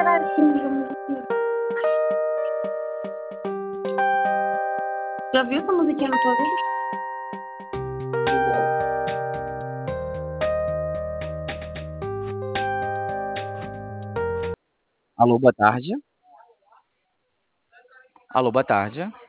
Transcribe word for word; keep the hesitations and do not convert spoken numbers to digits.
parar aqui, amiga. Já viu essa musiquinha na tua vida? Alô, boa tarde. Alô, boa tarde.